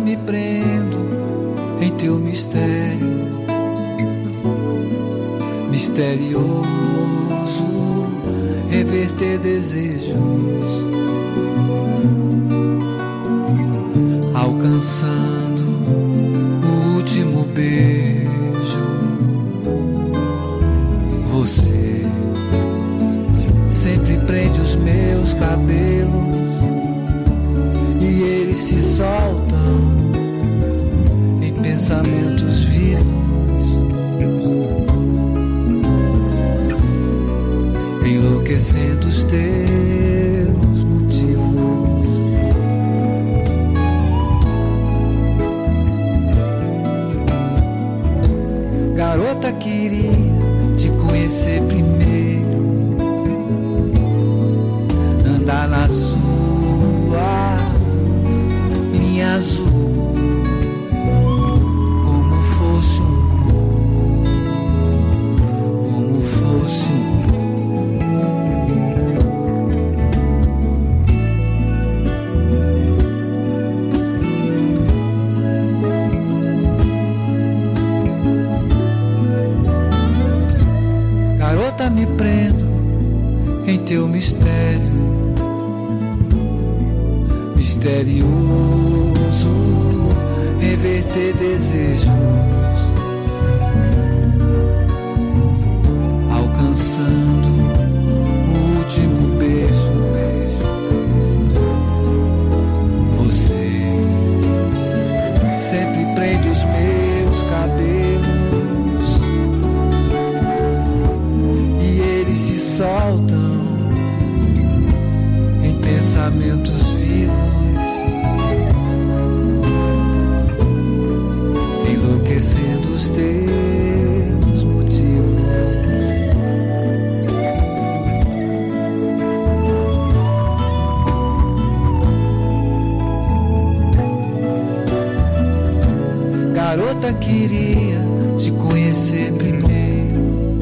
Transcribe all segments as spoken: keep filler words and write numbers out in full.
me prendo em teu mistério, misterioso, reverter desejos, alcançando o último beijo. Você sempre prende os meus cabelos e eles se soltam em pensamentos vivos, enlouquecendo os teus motivos. Garota, queria te conhecer primeiro, andar na sua linha azul, como fosse um, como fosse um. Garota, me prendo em teu mistério, misterioso, reverter desejos, alcançando o último beijo. Você sempre prende os meus cabelos e eles se soltam em pensamentos vivos, enlouquecendo os teus motivos. Garota, queria te conhecer primeiro,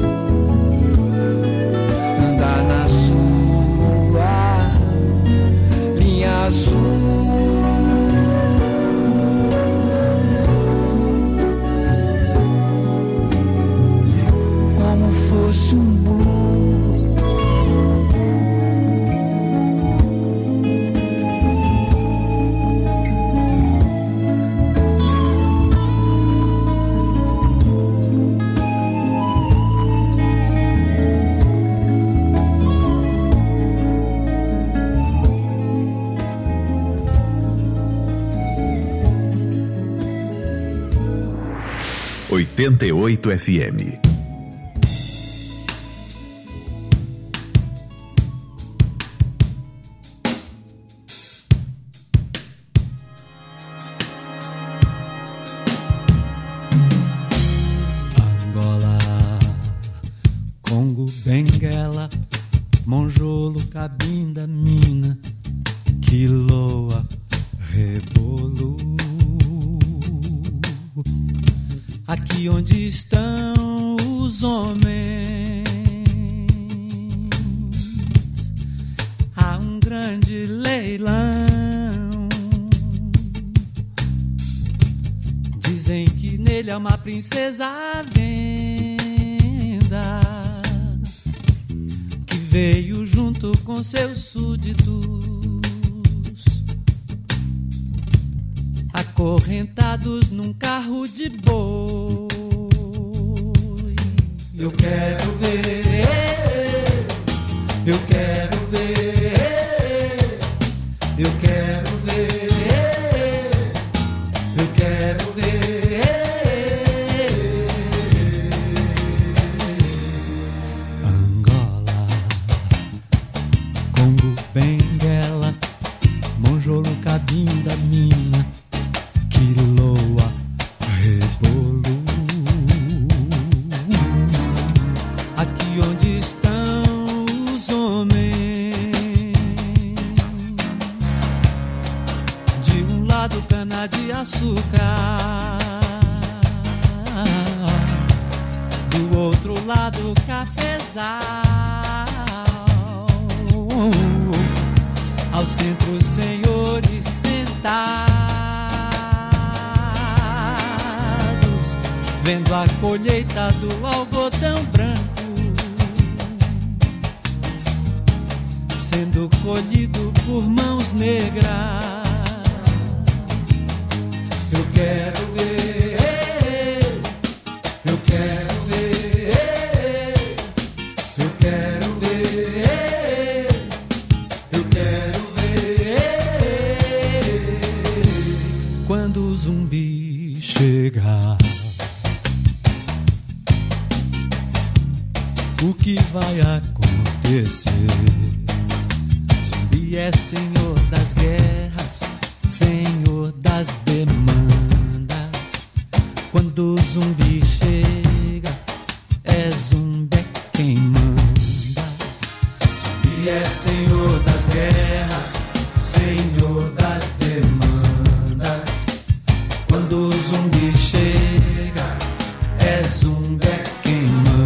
andar na sua linha azul, como fosse um blue. oitenta e oito F M. Angola, Congo, Benguela, Monjolo, Cabinda, Mina, Quiloa, Rebolo. Aqui onde estão os homens, há um grande leilão. Dizem que nele há uma princesa à venda, que veio junto com seus súditos, acorrentados num carro de boi. Eu quero ver, eu quero ver, eu quero ver, eu quero ver. Angola, Congo, Benguela, Monjolo, Cabinda, Mina, Quiloa, Rebolo. Aqui onde estão os homens, de um lado cana de açúcar, do outro lado cafezal, ao centro senhores sentados, vendo a colheita do algodão branco sendo colhido por mãos negras. Eu quero ver, eu quero ver, eu quero ver, eu quero ver quando o zumbi chegar. O que vai acontecer? Zumbi é senhor das guerras, senhor das demandas. Quando o zumbi chega, é zumbi quem manda. Zumbi é senhor das guerras, senhor das demandas. Quando o zumbi chega, é zumbi quem manda.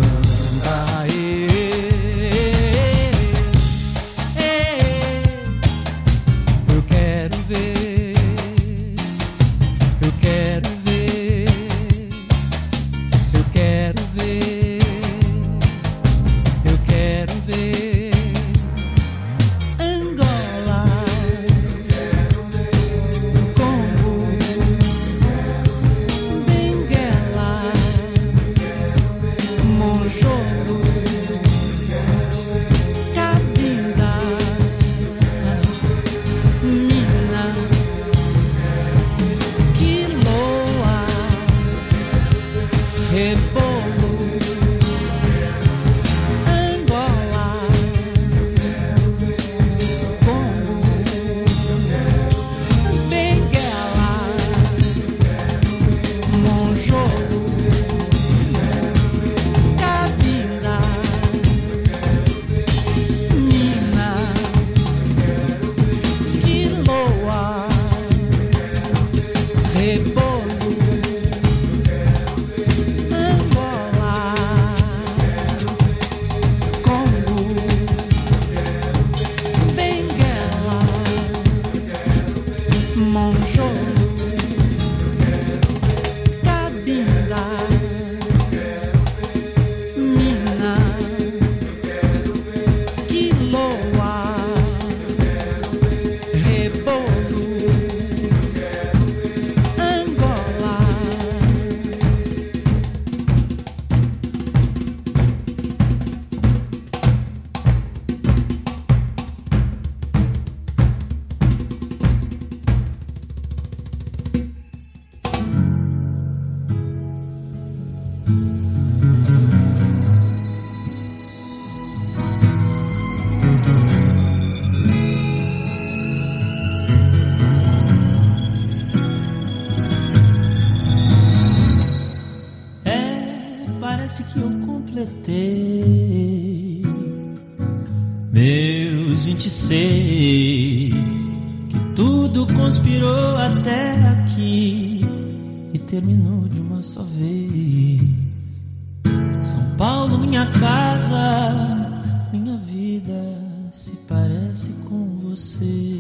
Parece que eu completei meus vinte e seis, que tudo conspirou até aqui e terminou de uma só vez. São Paulo, minha casa, minha vida se parece com você.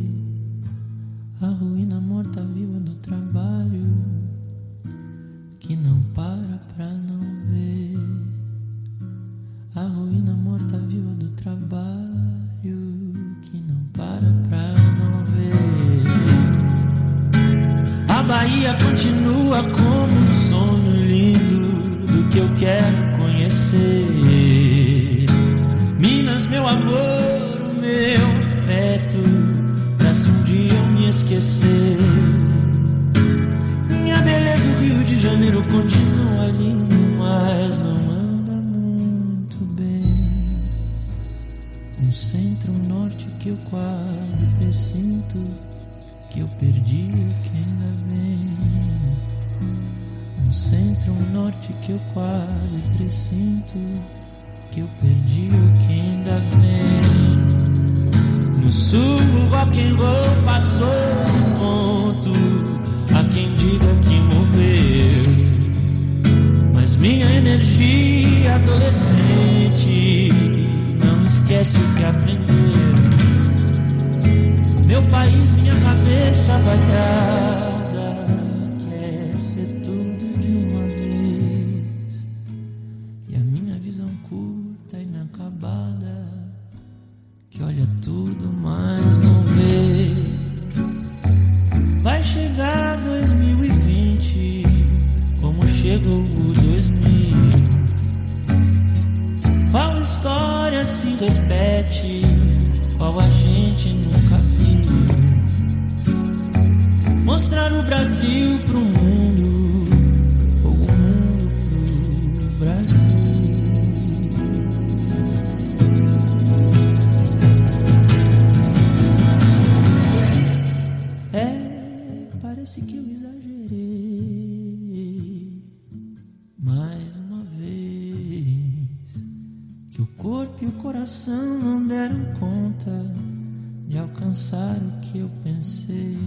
A ruína morta-viva do trabalho que não para pra não ver. A ruína morta-viva do trabalho que não para pra não ver. A Bahia continua como um sonho lindo do que eu quero conhecer. Minas, meu amor, o meu afeto, pra se um dia eu me esquecer. Minha beleza, o Rio de Janeiro continua lindo, mas não anda muito bem. Um centro, um norte que eu quase pressinto que eu perdi o que ainda vem. Um centro, um norte que eu quase pressinto que eu perdi o que ainda vem. No sul o rock and roll passou do ponto, há quem diga que morreu, mas minha energia adolescente não esquece o que aprendeu. Meu país, minha cabeça variada, quer ser tudo de uma vez. se repete, qual a gente nunca viu. Mostrar o Brasil pro mundo, ou o mundo pro Brasil. É, parece que eu exagerei mais uma vez, que o corpo e o coração não deram conta de alcançar o que eu pensei.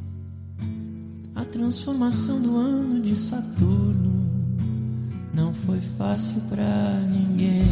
A transformação do ano de Saturno não foi fácil pra ninguém.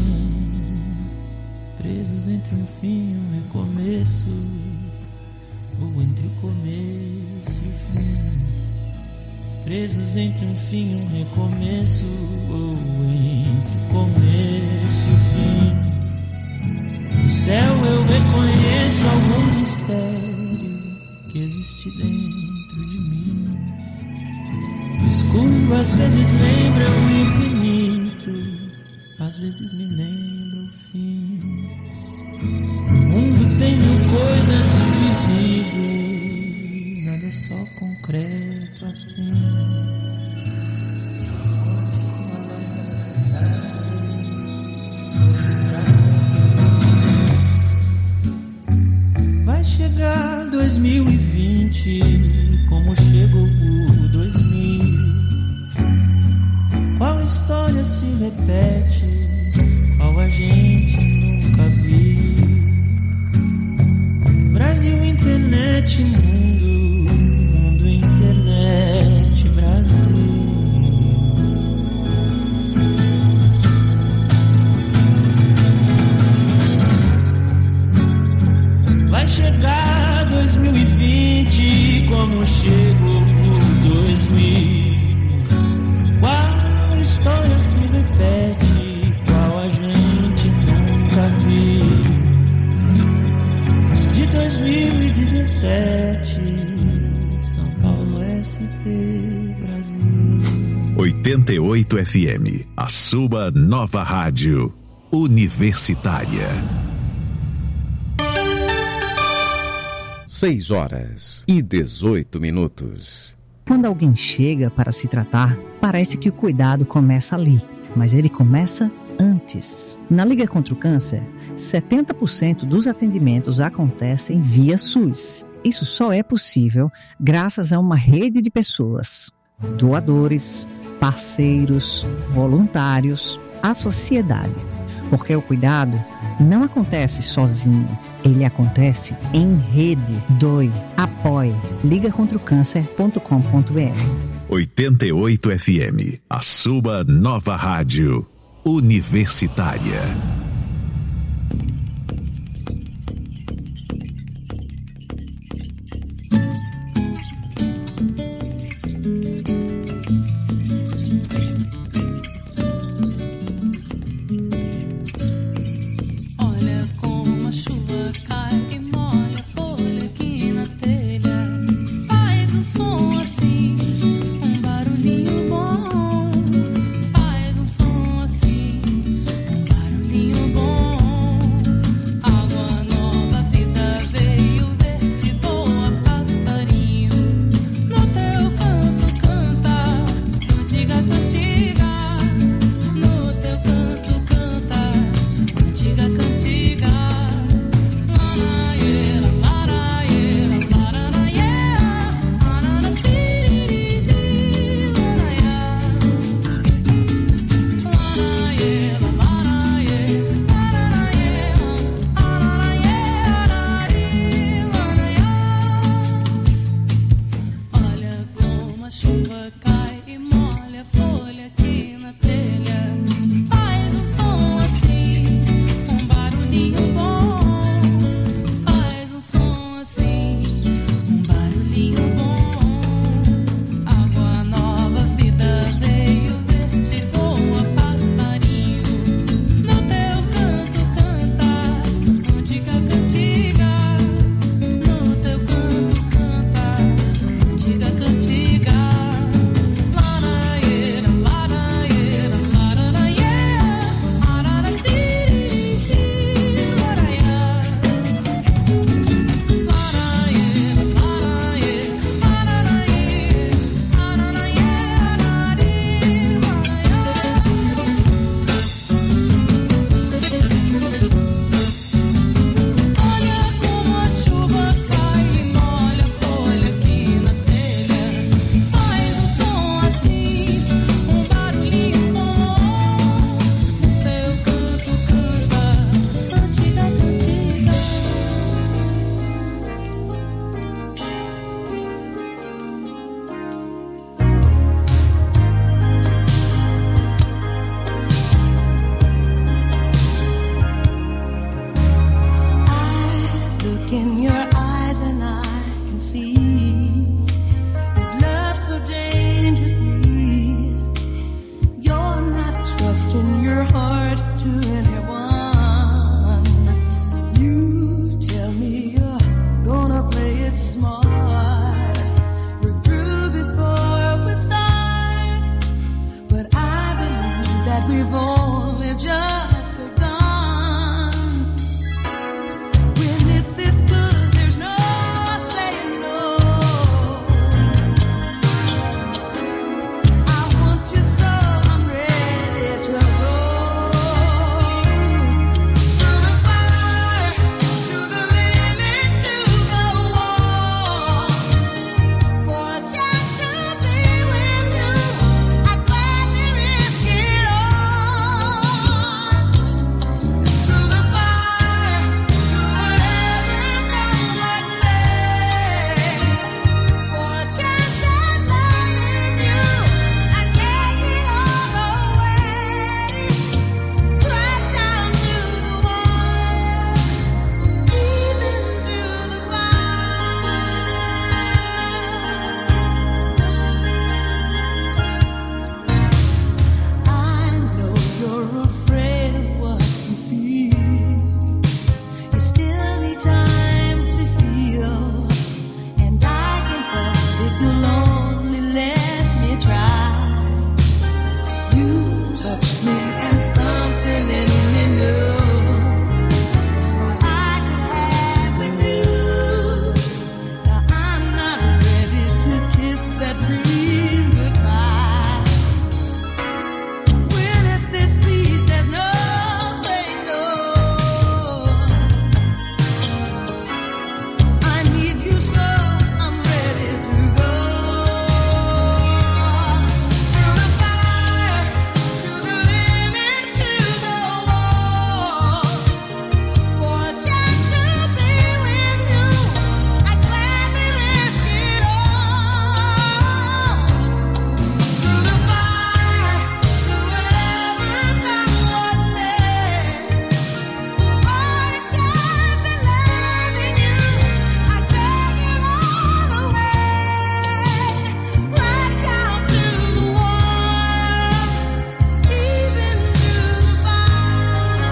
Presos entre um fim e um recomeço, ou entre o começo e o fim. Presos entre um fim e um recomeço, ou entre o começo e o fim. No céu eu reconheço algum mistério que existe dentro de mim. O escuro às vezes lembra o infinito, às vezes me lembra o fim. O mundo tem mil coisas invisíveis, nada é só concreto assim. Vai chegar dois mil e vinte, como chegou o dois mil. Qual história se repete, qual a gente nunca viu. Brasil, internet, mundo, mundo, internet, Brasil. Vai chegar dois mil e vinte, como chegou o dois mil. Qual história se repete, qual a gente nunca viu. De dois mil e dezessete, São Paulo S P Brasil. oitenta e oito F M, a sua nova rádio universitária. seis horas e dezoito minutos. Quando alguém chega para se tratar, parece que o cuidado começa ali, mas ele começa antes. Na Liga contra o Câncer, setenta por cento dos atendimentos acontecem via SUS. Isso só é possível graças a uma rede de pessoas, doadores, parceiros, voluntários, a sociedade. Porque o cuidado não acontece sozinho, ele acontece em rede. Doe, apoie. liga contra o câncer ponto com ponto b r. oitenta e oito F M, a sua nova rádio universitária. Barulhinho trusting your heart to anyone. You tell me you're gonna play it smart. We're through before we start, but I believe that we've only just begun. When it's this good, there's no saying no. I want you so I'm ready to go. Through the fire, to the limit, to the wall. For a chance to be with you, I'd gladly risk it all. Through the fire, through whatever comes what may. For a chance at loving you, I'd take it all away. Right down to the wire, even through the fire. I know you're afraid of what you feel. You still need time to heal, and I can help if you'll only let me try. You touched me and something in me new. I could have with you. Now I'm not ready to kiss that dream goodbye. When it's this sweet, there's no saying no. I need you so I'm ready to go. Through the fire, to the limit, to the wall. For a chance to be with you, I'd gladly risk it all. Through the fire, through whatever comes what may. For a chance at loving you, I'd take it all away. Right down to the wire, even through the fire.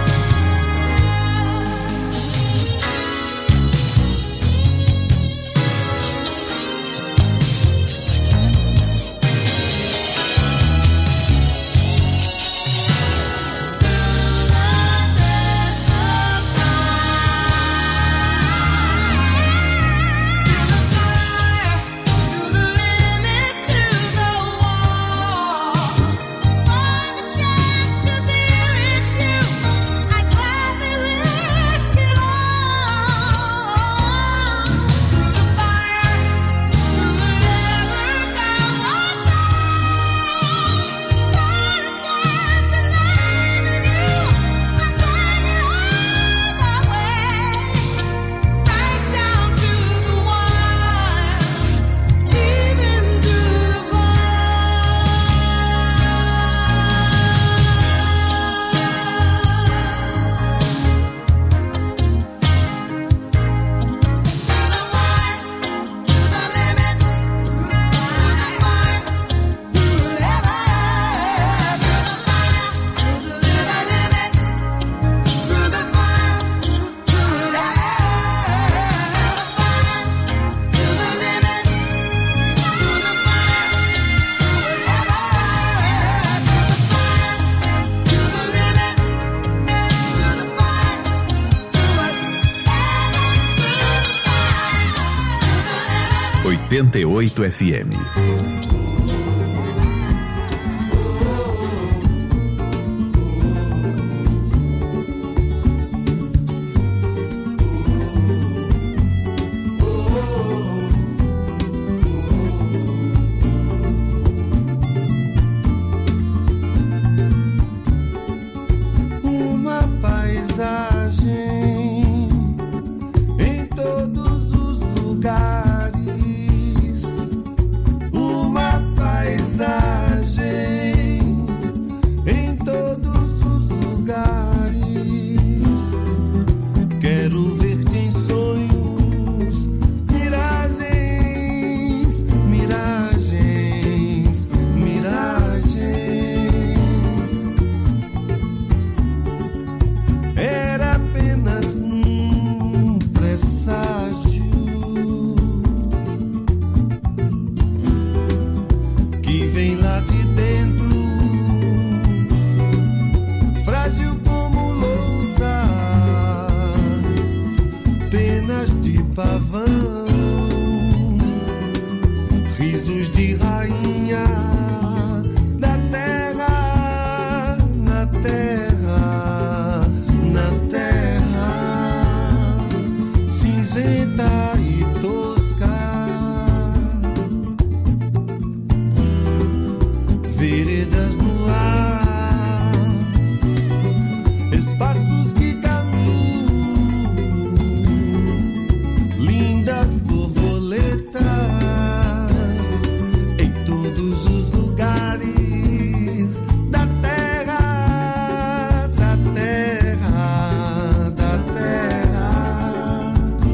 oitenta e oito F M. Uma paisagem em todos os lugares. Uma paisagem em todos os lugares. Quero ver-te em sonhos, miragens, miragens, miragens. pavão, risos de rainha da terra, na terra, na terra, cinzenta e tosca, veredas no ar, espaços que caminham, lindas borboletas em todos os lugares da terra, da terra, da terra.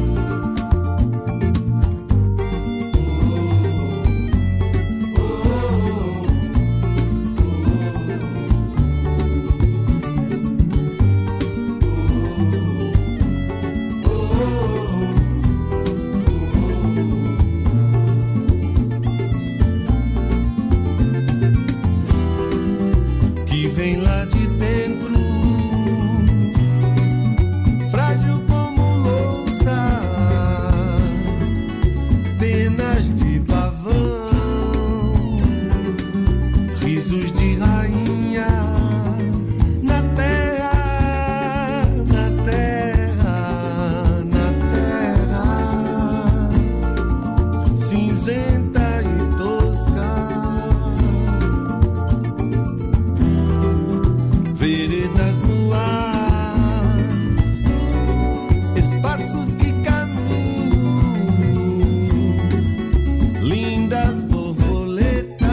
Que vem lá de dentro, frágil como louça, penas de pavão, risos de rainha na terra, na terra, na terra, cinzenta e tosca, veredas no ar, espaços que caminham, lindas borboletas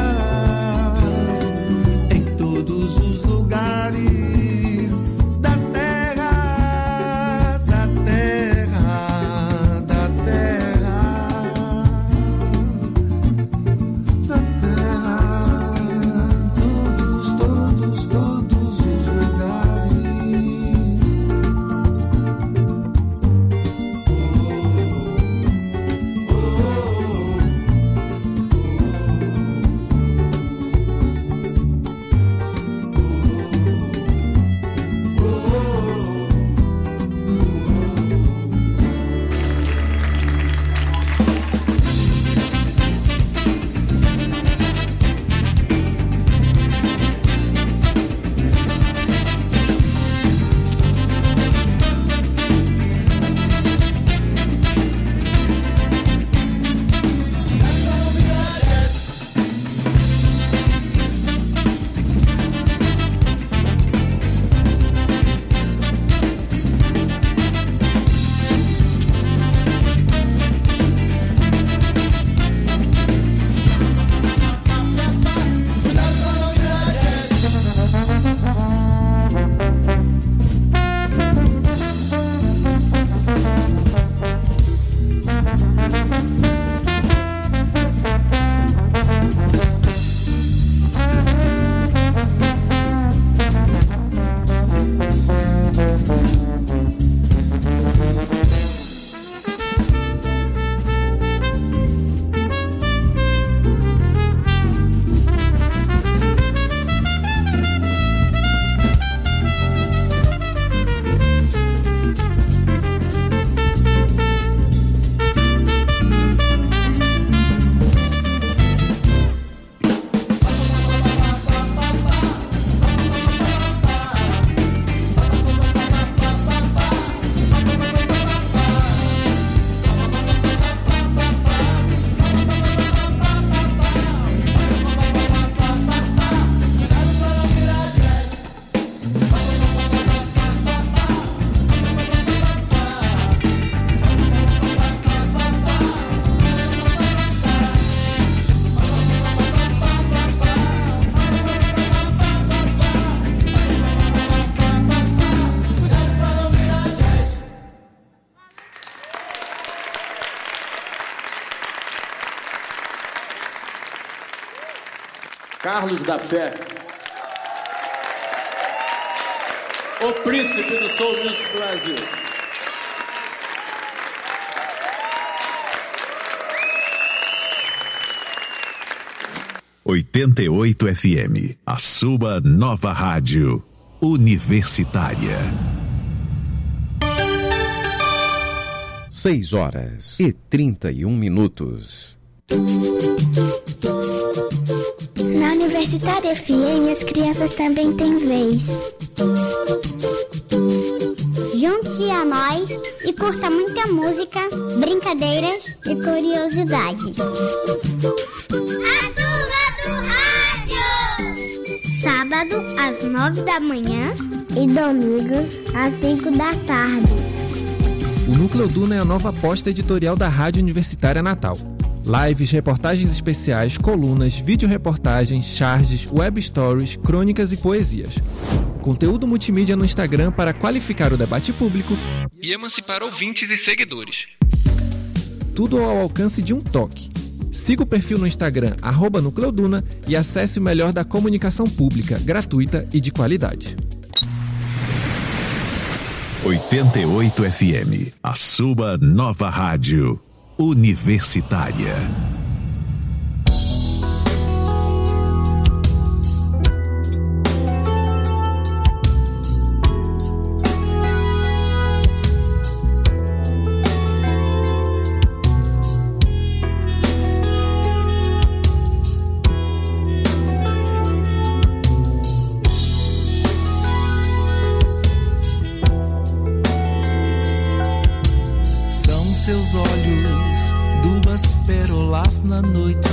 em todos os lugares da terra, da terra, da terra, da terra, todos, todos, todos os lugares. Carlos da Fé, o príncipe do Soul Music Brasil. oitenta e oito F M, a sua nova rádio universitária. seis horas e trinta e um minutos. Na Universitária F M, as crianças também têm vez. Junte-se a nós e curta muita música, brincadeiras e curiosidades. A Turma do Rádio! Sábado, às nove da manhã e domingo, às cinco da tarde. O Núcleo Duna é a nova aposta editorial da Rádio Universitária Natal. Lives, reportagens especiais, colunas, vídeo-reportagens, charges, web stories, crônicas e poesias. Conteúdo multimídia no Instagram para qualificar o debate público e emancipar ouvintes e seguidores. Tudo ao alcance de um toque. Siga o perfil no Instagram, arroba Nucleoduna, e acesse o melhor da comunicação pública, gratuita e de qualidade. oitenta e oito F M, a sua nova rádio universitária. Seus olhos, duas pérolas na noite,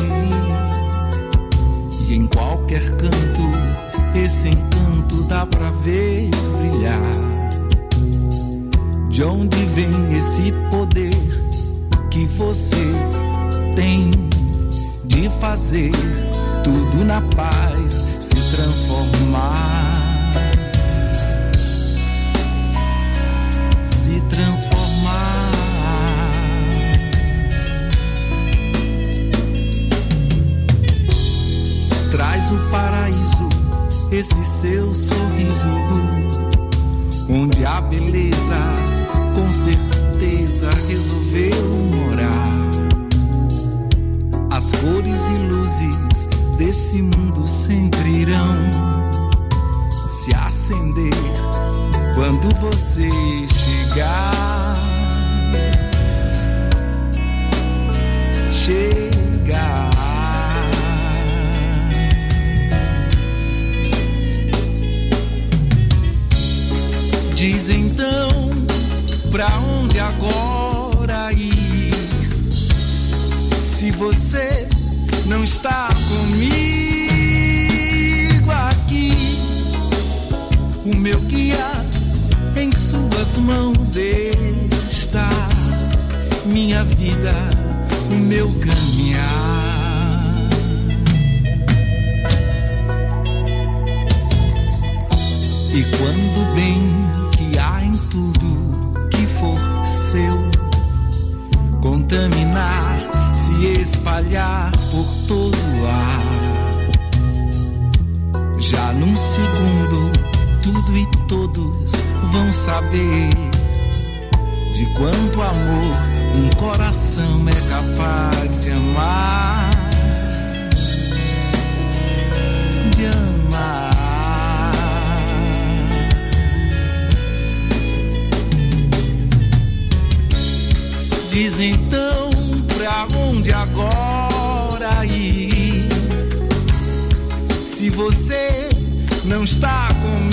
e em qualquer canto esse encanto dá pra ver brilhar. De onde vem esse poder que você tem de fazer tudo na paz se transformar? Se transformar. Traz o paraíso, esse seu sorriso, onde a beleza com certeza resolveu morar. As cores e luzes desse mundo sempre irão se acender quando você chegar. Chegar. Diz então, pra onde agora ir? Se você não está comigo aqui, o meu guia em suas mãos está. Minha vida, o meu caminhar. E quando bem há em tudo que for seu, contaminar, se espalhar por todo o ar. Já num segundo, tudo e todos vão saber de quanto amor um coração é capaz de amar. De amar. Diz então, pra onde agora ir? Se você não está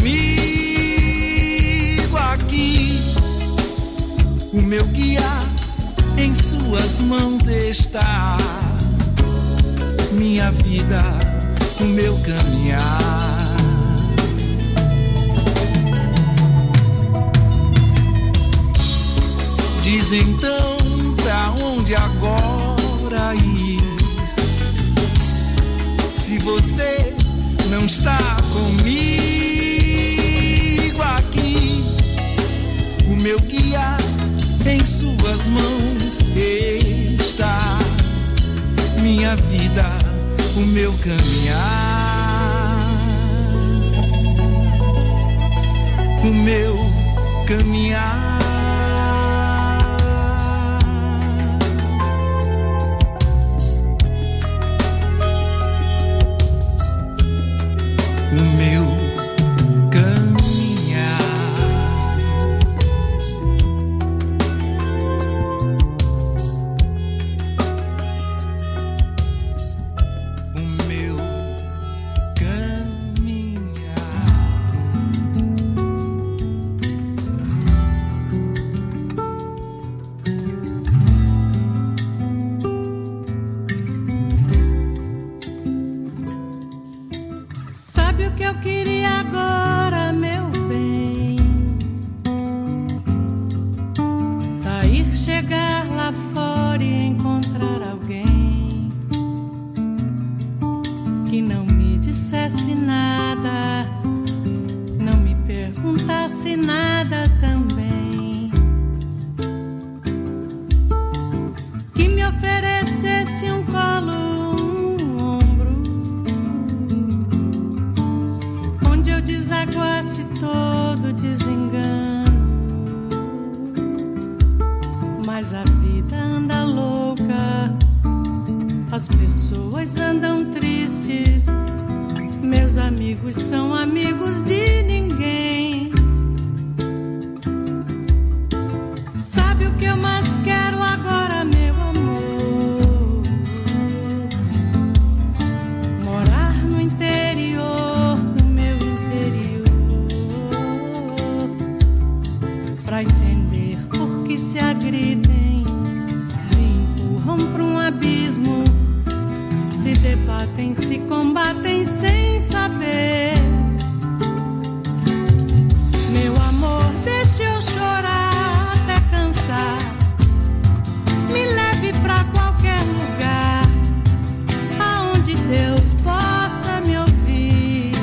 comigo aqui, o meu guia em suas mãos está. Minha vida, o meu caminhar. Diz então, pra onde agora ir? Se você não está comigo aqui, o meu guia em suas mãos está. Minha vida, o meu caminhar. O meu caminhar. O meu caminhar. fosse nada também, que me oferecesse um colo, um ombro, onde eu desaguasse todo desengano. Mas a vida anda louca, as pessoas andam tristes, meus amigos são amigos de ninguém. Sabe o que eu mais quero agora, meu amor? Morar no interior do meu interior, pra entender por que se agridem, se empurram pra um abismo, se debatem, se combatem sem saber. Meu amor, deixa eu chorar até cansar, me leve pra qualquer lugar aonde Deus possa me ouvir.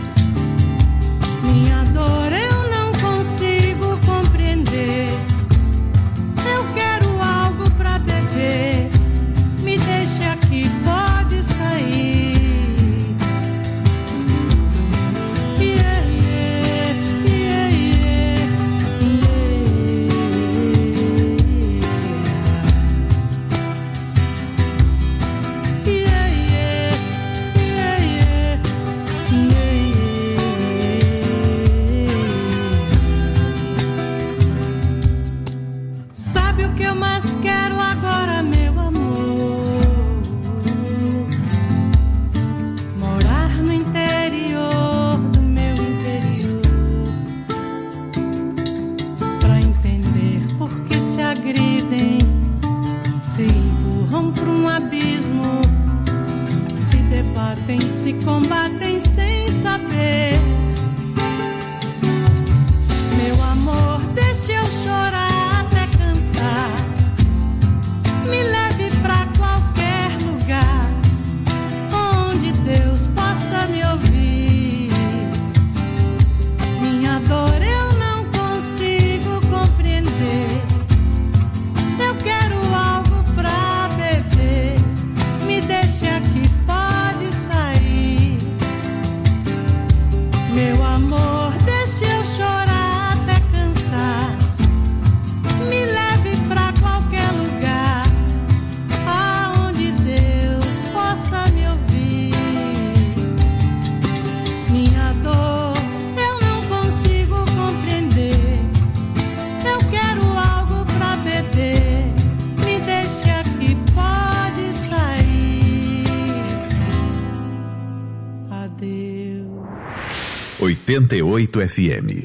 Minha dor eu não consigo compreender, eu quero algo pra beber, me deixe aqui, pode sair. Yeah, yeah, yeah, yeah, yeah, yeah, yeah, yeah, yeah. Sabe o que eu mais quero agora, meu amor? Morar no interior do meu interior, pra entender por que se agridem, se empurram pra um abismo, se debatem, se combatem sem saber. Meu amor, deixa eu chorar até cansar, me leve pra qualquer lugar onde Deus possa me ouvir. Minha dor eu não consigo compreender, eu quero algo pra beber, me deixe aqui, pode sair. Meu amor, deixa eu chorar até cansar, me leve pra qualquer lugar aonde Deus possa me ouvir. Minha dor eu não consigo compreender, eu quero algo pra beber, me deixe aqui, pode sair. Adeus. oitenta e oito F M.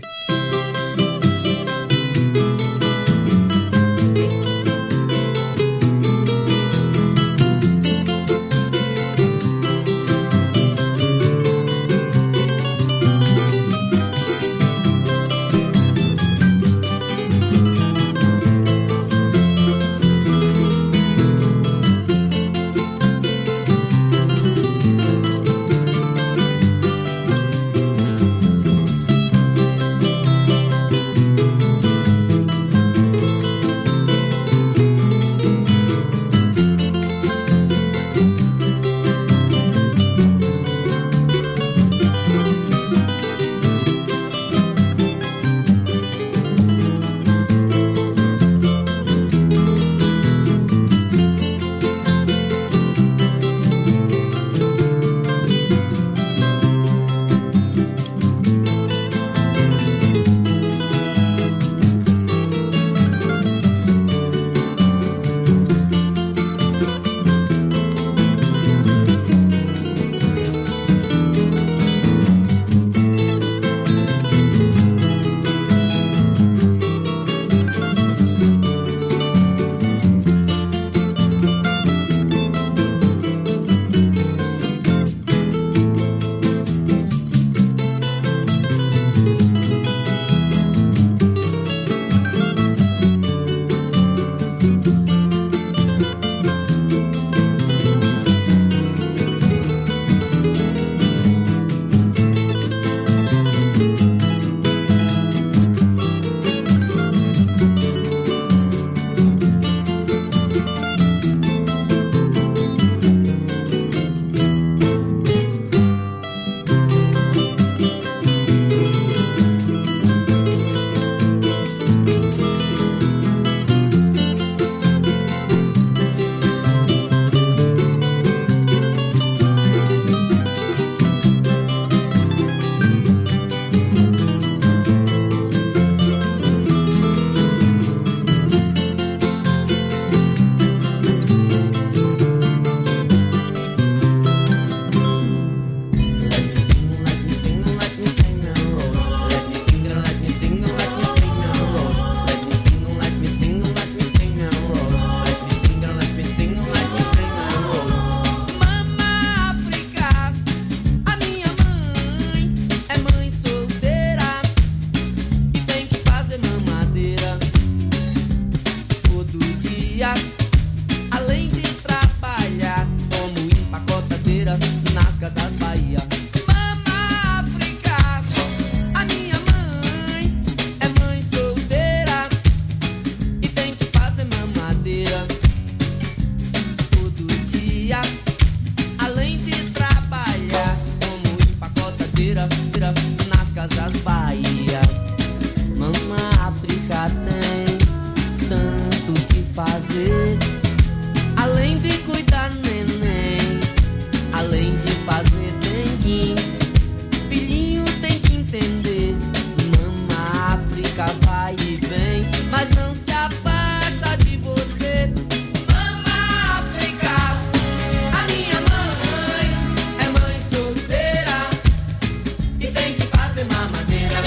Bahia. Mama África tem tanto que fazer, além de cuidar do neném, além de fazer dengue. Filhinho tem que entender, Mama África vai e vem, mas não se afasta de você. Mama África, a minha mãe é mãe solteira e tem que fazer mamadeira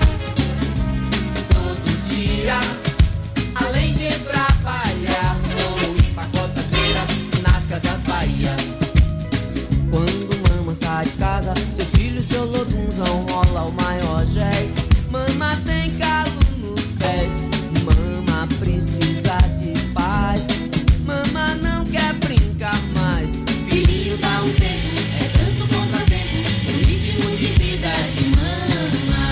todo dia, além de trabalhar ou ir pra cotadeira nas casas Bahia. Quando mama sai de casa, seus filhos, seu lodunzão rola o maior jazz. Mama tem calo nos pés, mama precisa de paz, mama não quer brincar mais. Filhinho dá um tempo, é tanto contratempo, o ritmo de vida de mama.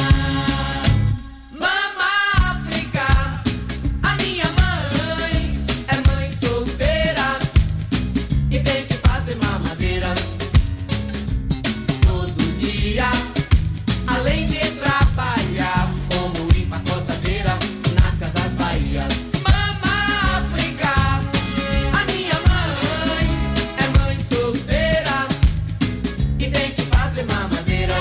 Mama África, a minha mãe é mãe solteira e tem que fazer mamadeira todo dia, além de trabalhar como empacotadeira nas casas Bahia. Mama África, a minha mãe é mãe solteira e tem que fazer mamadeira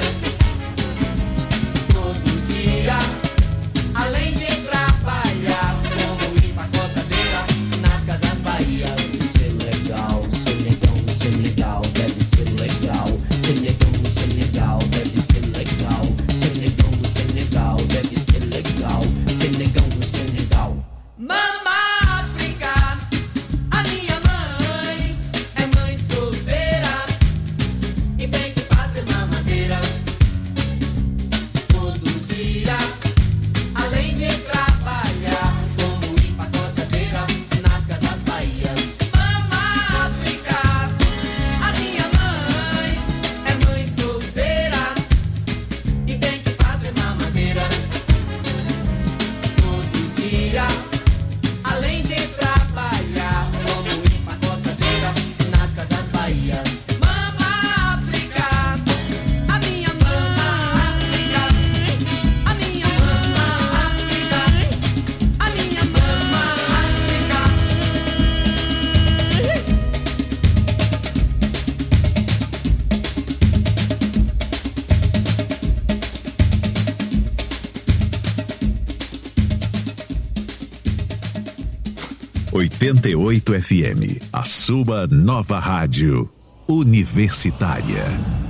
todo dia, além de trabalhar como empacotadeira nas casas Bahia. Ser legal, ser negão, ser legal, deve ser legal. Ser negão, ser legal, deve ser legal. Ser negão, ser legal, deve ser legal. Ser negão, ser legal. Mama África, a minha mãe é mãe solteira e tem que fazer mamadeira todo dia, além de trabalhar como empacotadeira nas casas Bahia. Mama África, a minha mãe é mãe solteira e tem que fazer mamadeira todo dia, além de trabalhar como empacotadeira nas casas Bahia. Mama África, a minha mãe, a minha mama África, a minha mama África. oitenta e oito F M, a sua nova rádio universitária.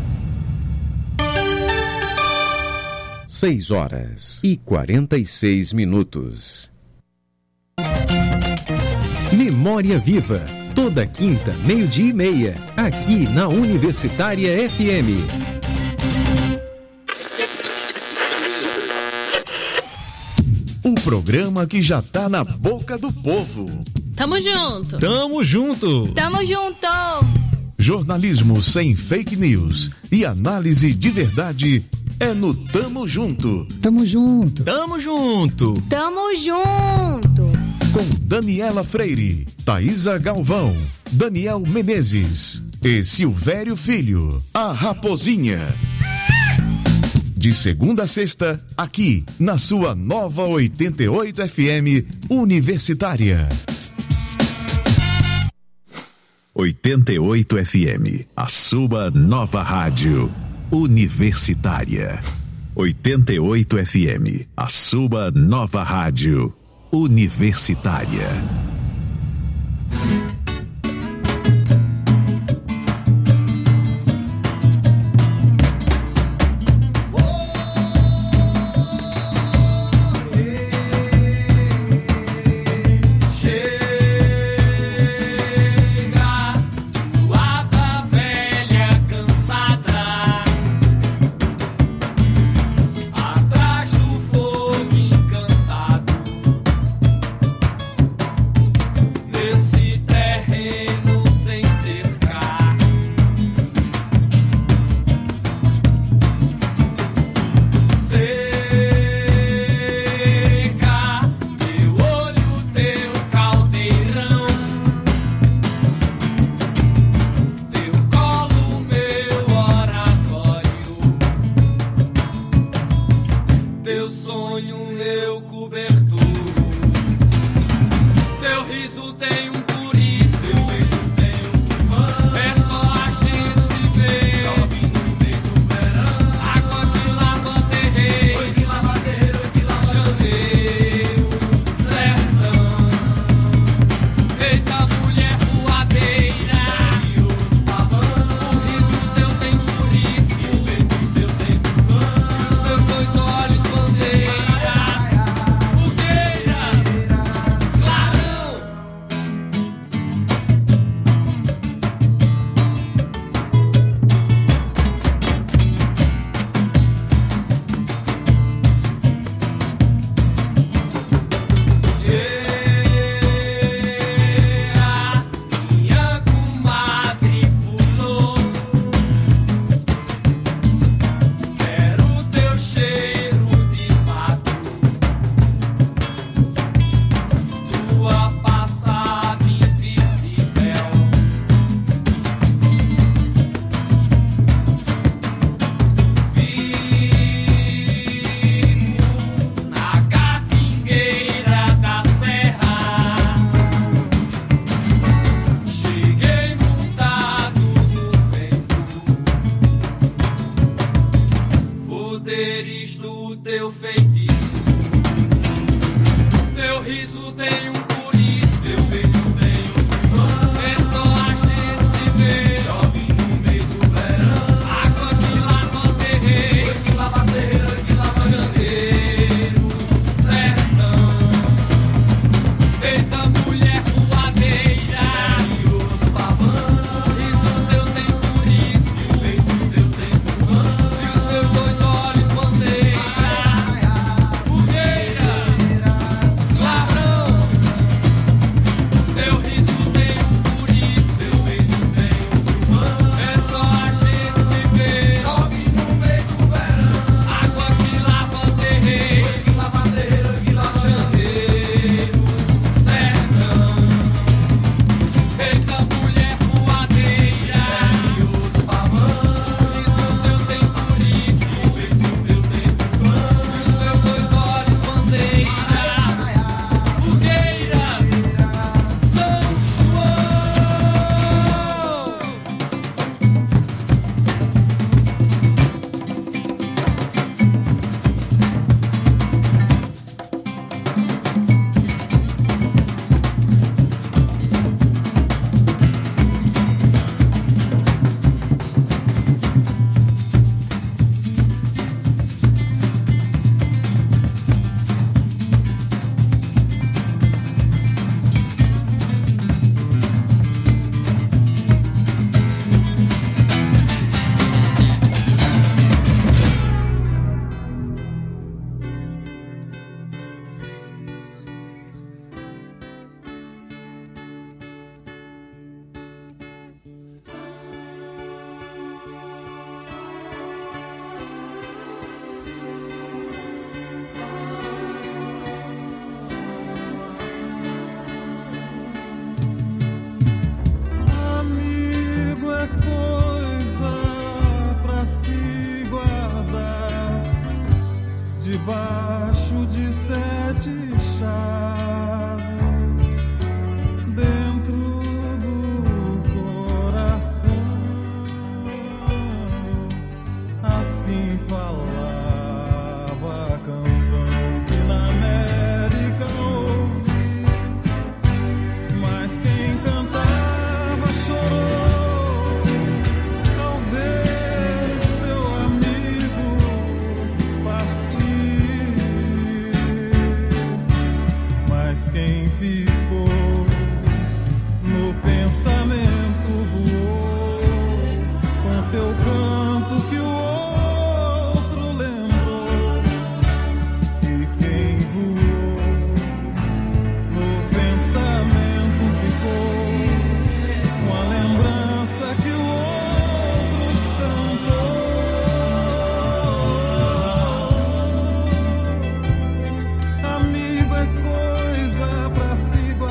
Seis horas e quarenta e seis minutos. Memória Viva, toda quinta, meio-dia e meia, aqui na Universitária F M. Um programa que já tá na boca do povo. Tamo junto. Tamo junto. Tamo junto. Jornalismo sem fake news e análise de verdade é no Tamo Junto. Tamo junto. Tamo junto. Tamo junto. Com Daniela Freire, Thaisa Galvão, Daniel Menezes e Silvério Filho, a Raposinha. De segunda a sexta, aqui na sua nova oitenta e oito F M Universitária. oitenta e oito F M, a sua nova rádio universitária. oitenta e oito F M, a sua nova rádio universitária. Atrás do fogo encantado teu sonho, meu cobertor. Teu riso tem um puriço, teu peito tem um tufão. É só a gente se ver. Chove no meio do verão. Água que lava terreiro. Oi que lava terreiro, oi que lava janeiro. Sertão. Eita mulher voadeira. Os pavão. O riso teu tem puriço. E o peito teu tem tufão. E os teus dois olhos bandeiras. Fogueiras. Clarão. Minha comadre fulô, quero teu cheiro de mato, tua passada invisível, vivo na catingueira da serra. Cheguei montado no vento, poderes do teu feitiço. Teu riso tem um puriço, teu peito tem um tufão. É só a gente se ver. Chove no meio do verão. Água que lava terreiro. Oi que lava terreiro, oi que lava janeiro. Sertão. Eita mulher voadeira. E os pavão. O riso teu tem puriço. E o peito teu tem tufão. E os teus dois olhos bandeiras. Fogueiras. Clarão. Teu riso tem um puriço. Teu peito tem um tufão. É só a gente se ver. Chove no meio do verão. Água que lava terreiro. Oi que lava terreiro, oi que lava janeiro. Sertão. Eita mulher voadeira. E os pavão. O riso teu tem puriço. E o peito teu tem tufão. E os teus dois olhos bandeiras. Fogueiras. São João. Amigo é coisa pra se guardar debaixo de sete chaves dentro do coração. Assim falava a canção que na América ouvi, mas quem cantava chorou ao ver seu amigo partir. Mas quem ficou no pensamento voou com seu canto que o outro lembrou. E quem voou no pensamento ficou com a lembrança que o outro cantou. Amigo é coisa pra se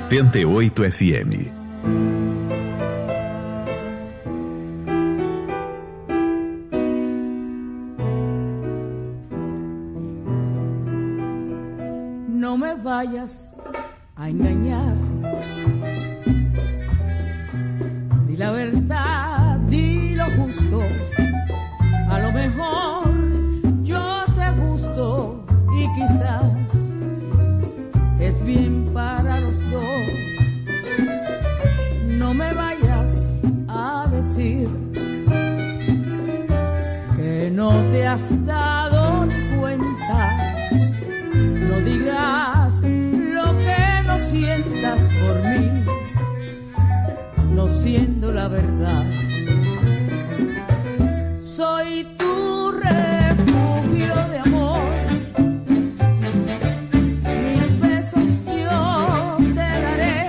oitenta e oito F M. No me vayas a engañar, di la verdad, di lo justo. A lo mejor yo te gusto y quizás es bien para los dos. No me vayas a decir que no te has dado ni cuenta. No digas lo que no sientas por mí, no siendo la verdad. Soy tu refugio de amor, mis besos yo te daré,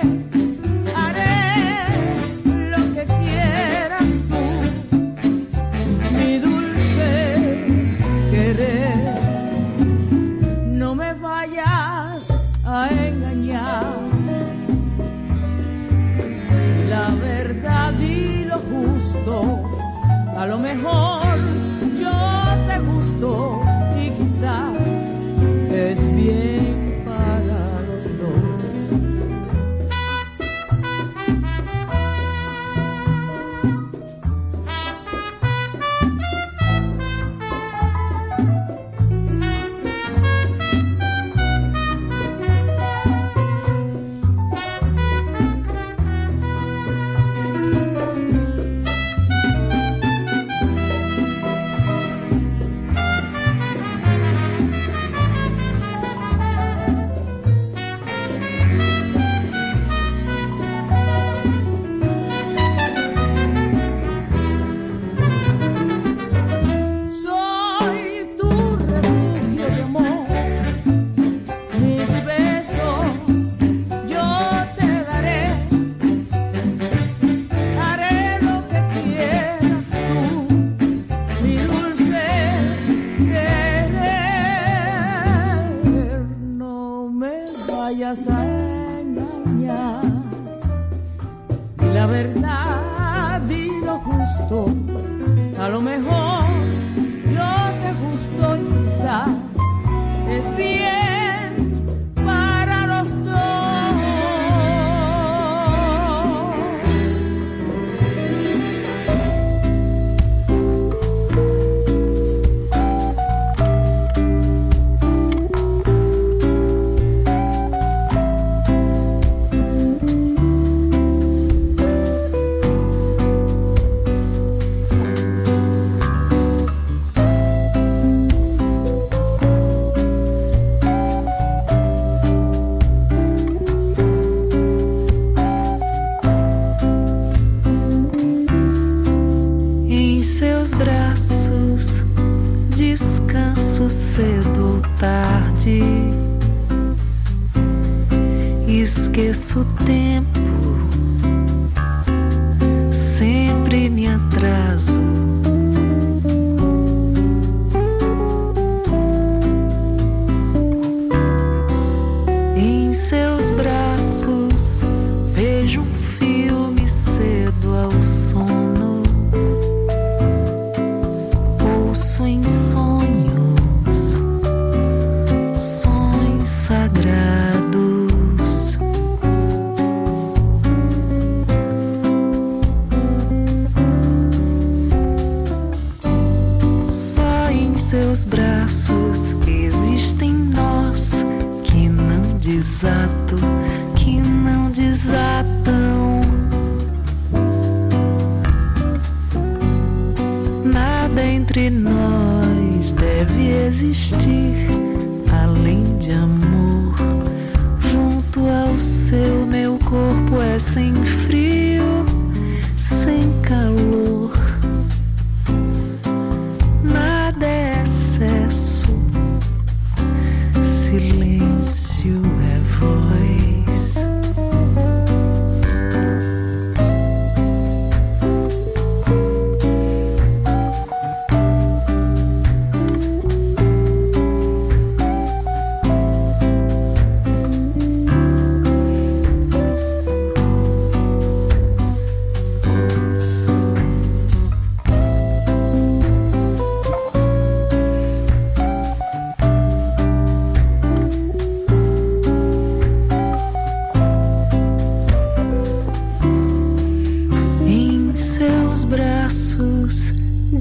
haré lo que quieras tú, mi dulce querer. No me vayas a engañar, la verdad y lo justo. A lo mejor yo te gusto y quizás es bien para los dos. Esqueço o tempo, sempre me atraso. Em seus braços vejo um filme, cedo ao sono. Ouço em sonhos sons sagrados. Seus braços existem nós que não desato, que não desatam. Nada entre nós deve existir além de amor. Junto ao seu, meu corpo é sem frio, sem calor. Nada é excesso, silêncio é voz.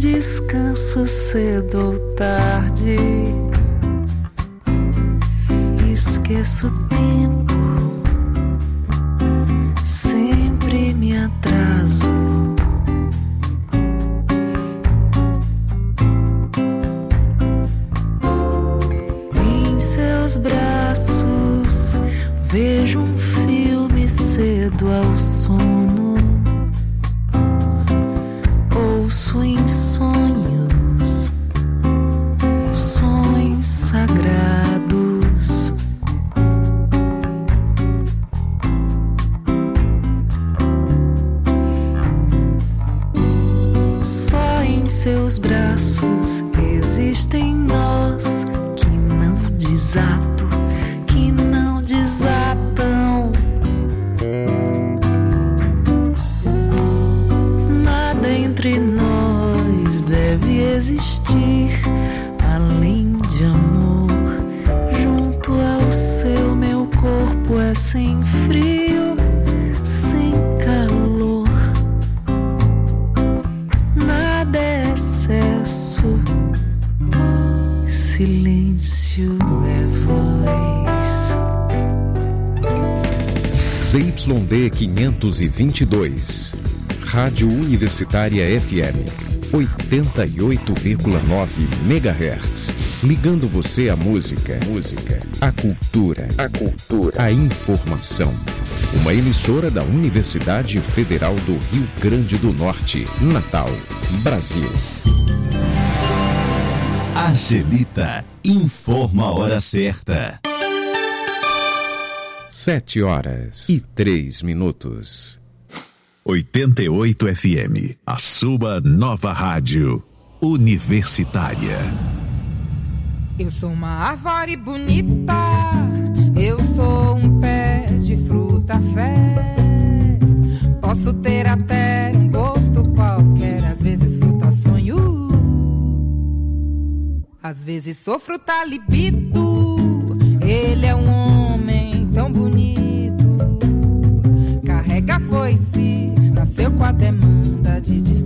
descanso cedo ou tarde. Esqueço o tempo, sempre me atraso. Em seus braços vejo um filme cedo ao sono. Ouço em sonhos sons sagrados. Só em seus braços existem nós que não desato, que não desatam. Nada entre nós deve existir além de amor. Junto ao seu, meu corpo é sem frio, sem calor. Nada é excesso, silêncio é voz. Z Y D quinhentos e vinte e dois, Rádio Universitária F M, oitenta e oito vírgula nove megahertz, ligando você à música, música, à cultura, à cultura, à informação. Uma emissora da Universidade Federal do Rio Grande do Norte, Natal, Brasil. Angelita informa a hora certa. Sete horas e três minutos. oitenta e oito F M, a sua nova rádio universitária. Eu sou uma árvore bonita, eu sou um pé de fruta fé. Posso ter até um gosto qualquer, às vezes fruta sonho, às vezes sou fruta libido. Ele é um homem tão bonito, carrega foice, nasceu com a demanda de destruir.